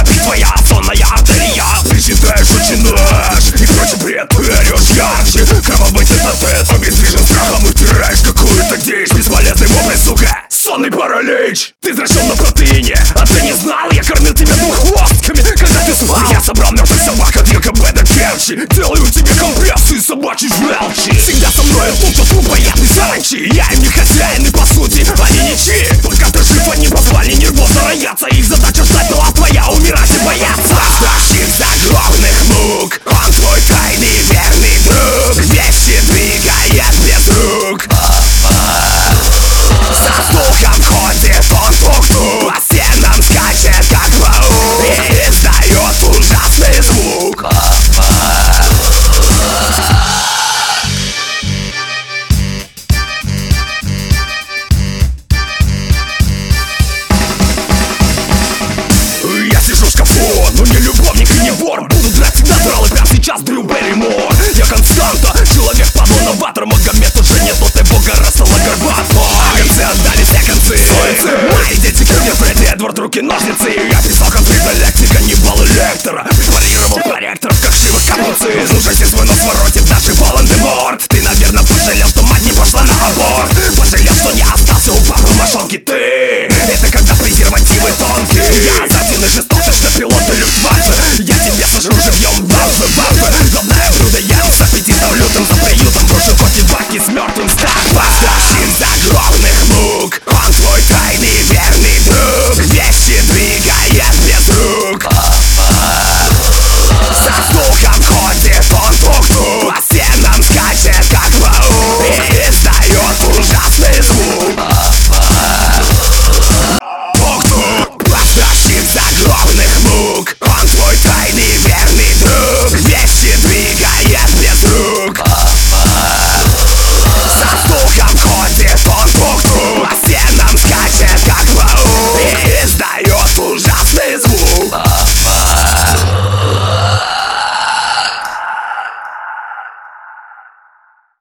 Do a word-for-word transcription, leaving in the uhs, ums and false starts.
Ты твоя сонная артерия. Ты считаешь, начинаешь и прочий бред. Ты орешь ярче, кровавый тет-а-тет. Обездвижен страхом и втираешь какую-то дичь. Бесполезный вопль, сука, сонный паралич. Ты зрачен на протеине, а ты не знал? Я кормил тебя двуххвостками, когда ты спал. Я собрал мертвых собак от ГКБ до Керчи. Делаю тебе компрессы собачьей желчи. Всегда со мной тут по трупоядной саранчи. Я им не хозяин и по сути они ничьи. Только ты жив, они позвали нервозно роятся. Их задача